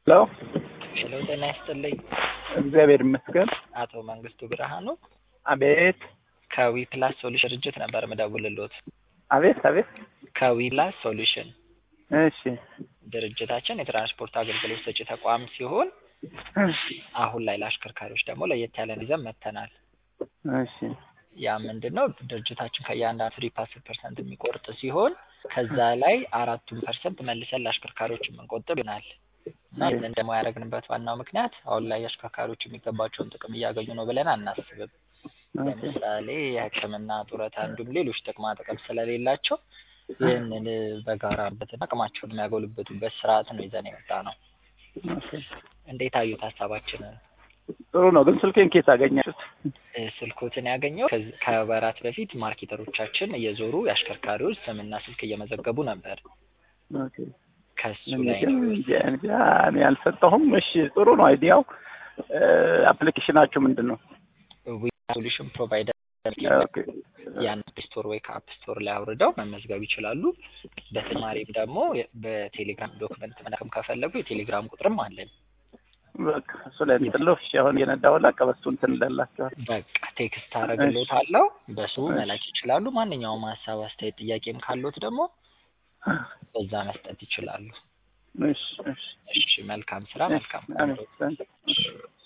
ሄሎ ሄሎ ጤና ይስጥልኝ። እግዚአብሔር ይመስገን። አቶ መንግስቱ ብርሃኑ አቤት ከዊፕላስ ሶሉሽን ድርጅት ነበር የምደውልልዎት። አቤት። ከዊፕላስ ሶሉሽን እሺ ድርጅታችን የትራንስፖርት አገልግሎት ሰጪ ተቋም ሲሆን አሁን ላይ ለአሽከርካሪዎች ደግሞ ለየት ያለን ይዘን መጥተናል። እሺ ያ ምንድነው ድርጅታችን ከእያንዳንዱ 3% የሚቆርጥ ሲሆን ከዛ ላይ 4% መልሰን ለአሽከርካሪዎች የምንቆጥብ ይሆናል። እና ይህንን ደግሞ ያደረግንበት ዋናው ምክንያት አሁን ላይ አሽከርካሪዎች የሚገባቸውን ጥቅም እያገኙ ነው ብለን አናስብም። ለምሳሌ የሕክምና ጡረታ እንዲሁም ሌሎች ጥቅማ ጥቅም ስለሌላቸው ይህንን በጋራ አቅማቸውን የሚያጎሉበቱበት ስርዓት ነው ይዘን የመጣነው። እንዴት አዩት ሀሳባችንን? ጥሩ ነው። ግን ስልኬን ከየት አገኛችሁት? ስልኮትን ያገኘው ከወራት በፊት ማርኬተሮቻችን እየዞሩ የአሽከርካሪዎች ስምና ስልክ እየመዘገቡ ነበር። ከሱ ላይ እኔ አልሰጠሁም። እሺ ጥሩ ነው አይዲያው። አፕሊኬሽናችሁ ምንድን ነው? ሶሉሽን ፕሮቫይደር ያን ስቶር ወይ ከአፕ ስቶር ላይ አውርደው መመዝገብ ይችላሉ። በተጨማሪም ደግሞ በቴሌግራም ዶክመንት መላክም ከፈለጉ የቴሌግራም ቁጥርም አለን። በቃ እሱ ላይ እንትለው እሺ። አሁን የነዳውላ ቀበሱ እንትን እንዳላችኋል። በቃ ቴክስት አደርግልዎታለሁ፣ በሱ መላክ ይችላሉ። ማንኛውም ሀሳብ፣ አስተያየት፣ ጥያቄም ካሉት ደግሞ በዛ መስጠት ይችላሉ። እሺ። መልካም ስራ፣ መልካም